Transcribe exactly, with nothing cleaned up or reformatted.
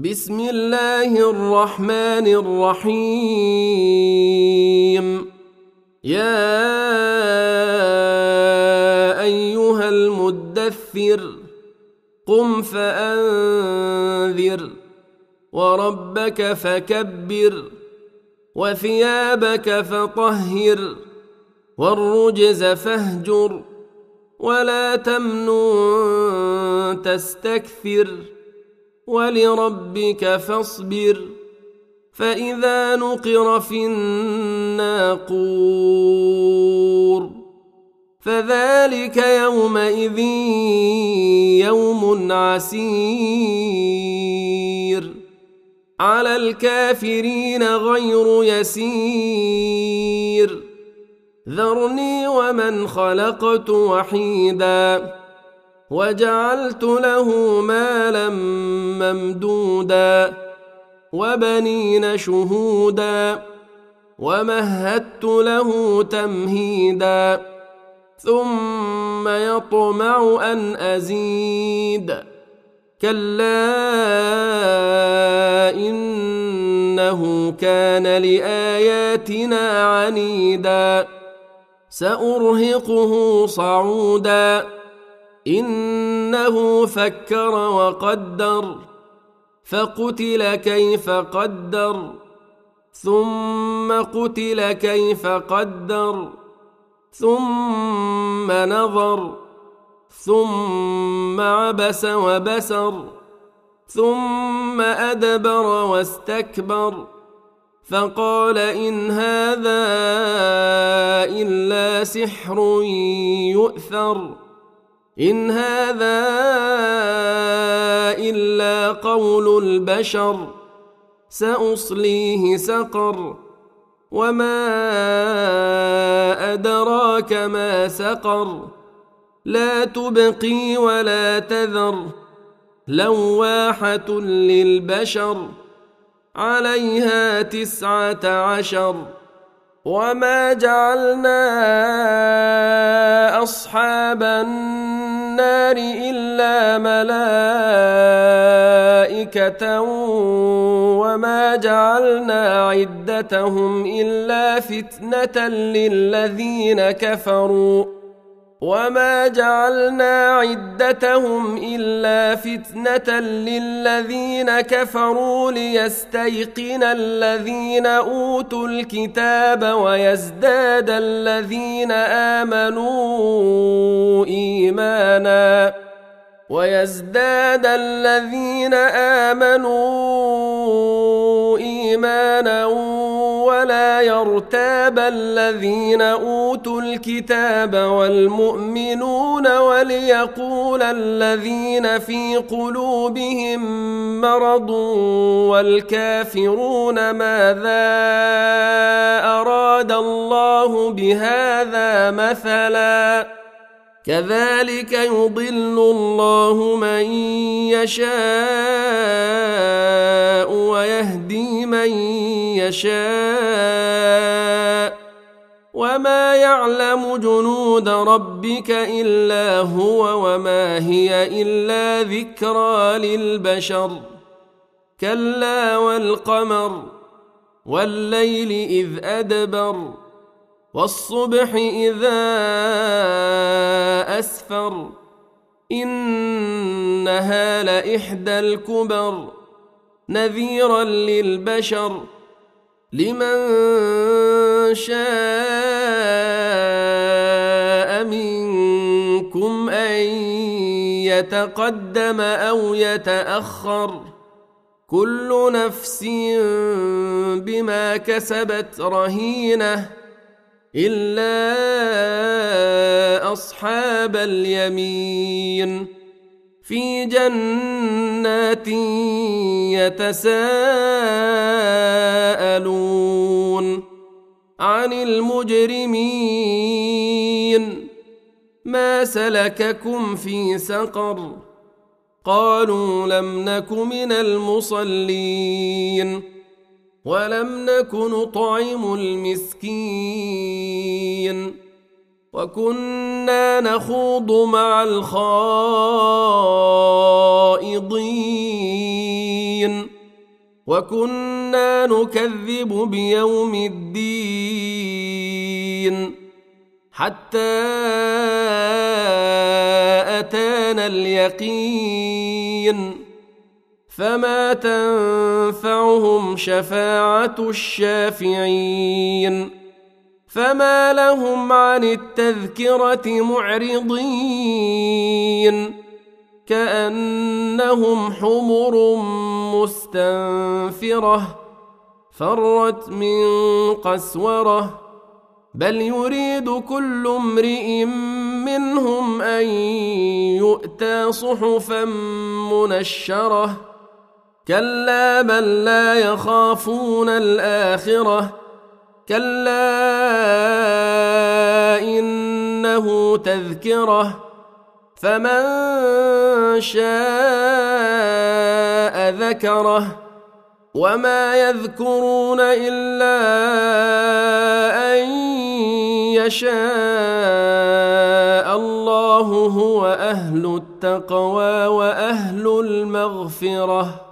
بسم الله الرحمن الرحيم. يا أيها المدثر قم فأنذر وربك فكبر وثيابك فطهر والرجز فاهجر ولا تمنن تستكثر ولربك فاصبر فإذا نقر في الناقور فذلك يومئذ يوم عسير على الكافرين غير يسير ذرني ومن خلقت وحيدا وجعلت له مالا ممدودا وبنين شهودا ومهدت له تمهيدا ثم يطمع أن أزيد كلا إنه كان لآياتنا عنيدا سأرهقه صعودا إنه فكر وقدر فقتل كيف قدر ثم قتل كيف قدر ثم نظر ثم عبس وبسر ثم أدبر واستكبر فقال إن هذا إلا سحر يؤثر إن هذا إلا قول البشر سأصليه سقر وما أدراك ما سقر لا تبقي ولا تذر لواحة للبشر عليها تسعة عشر وما جعلنا أصحاب النار إلا ملائكة وما جعلنا عدتهم إلا فتنة للذين كفروا وما جعلنا عدتهم إلا فتنة للذين كفروا ليستيقن الذين أوتوا الكتاب ويزداد الذين آمنوا إيمانا ويزداد الذين آمنوا إيمانا ولا يرتاب الذين أوتوا الكتاب والمؤمنون وليقول الذين في قلوبهم مرض والكافرون ماذا أراد الله بهذا مثلا كذلك يضل الله من يشاء ويهدي من يشاء وما يعلم جنود ربك إلا هو وما هي إلا ذكرى للبشر كلا والقمر والليل إذ أدبر والصبح إذا أسفر إنها لإحدى الكبر نذيرا للبشر لمن شاء منكم أن يتقدم أو يتأخر كل نفس بما كسبت رهينة إلا أصحاب اليمين في جنات يتساءلون عن المجرمين ما سلككم في سقر قالوا لم نك من المصلين ولم نك نطعم المسكين وكنا نخوض مع الخائضين المجرمين وكنا نكذب بيوم الدين حتى أتانا اليقين فما تنفعهم شفاعة الشافعين فما لهم عن التذكرة معرضين كأنهم حمر مستنفرة فرت من قسورة بل يريد كل امرئ منهم أن يؤتى صحفا منشرة كلا بل لا يخافون الآخرة كلا إنه تذكرة فمن شاء ذكره وما يذكرون إلا أن يشاء الله هو أهل التقوى وأهل المغفرة